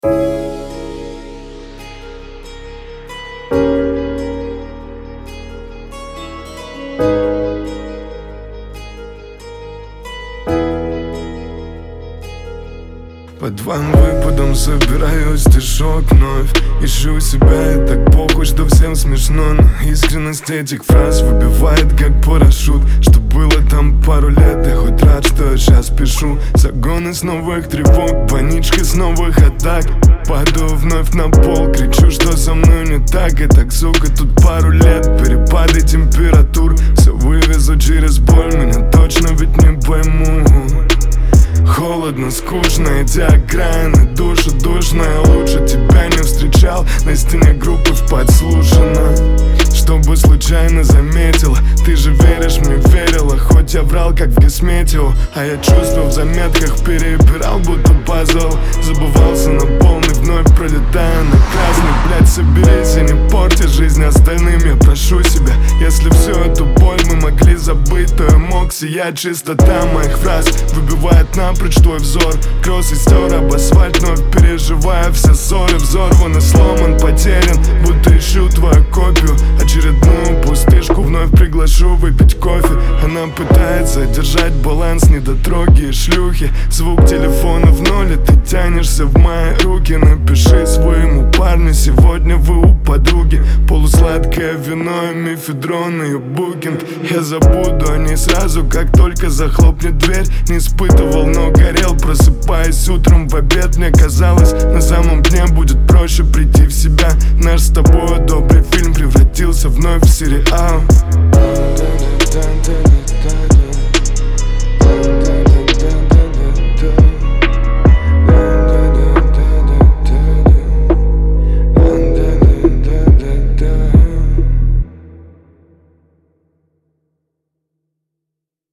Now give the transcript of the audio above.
Под твоим выпадом собираю стишок вновь. Ищу себя и так похуй, что всем смешно. Но искренность этих фраз выбивает как парашют. Что было там пару лет, я хоть рад, что я сейчас пишу. Загоны с новых тревог, паничка с новых атак. Падаю вновь на пол, кричу, что со мной не так. И так, сука, тут пару лет, перепады температур. Все вывезу через боль, меня точно ведь не пойму. Холодно, скучно, эти окраины, душа душная. Лучше тебя не встречал, на стене группы в подслушано. Чтобы случайно заметила, ты же веришь мне, верила. Хоть я врал, как в Гесметео, а я чувства в заметках перебирал, будто пазл. Забывался на полный, вновь пролетая на красный. Блять, соберись и не порти жизнь остальным. Я прошу себя, если всю эту боль мы могли забыть, то я мог сиять. Чистота моих фраз выбивает напрочь твой взор. Кросс и стер об асфальт, вновь переживая все ссоры. Взорван и сломан, потерян, будто ищу твою копию. Очередную пустышку вновь приглашу выпить кофе. Она пытается держать баланс, недотроги и шлюхи. Звук телефона в ноль, и ты тянешься в мои руки. Напиши своему парню, сегодня вы у подруги. Полусладкое вино и мефедрон, ее букинг. Я забуду о ней сразу, как только захлопнет дверь. Не испытывал, но горел, просыпаясь утром в обед. Мне казалось, на самом дне будет проще прийти в себя. Наш с тобой добрый фильм превратился вновь в сериал.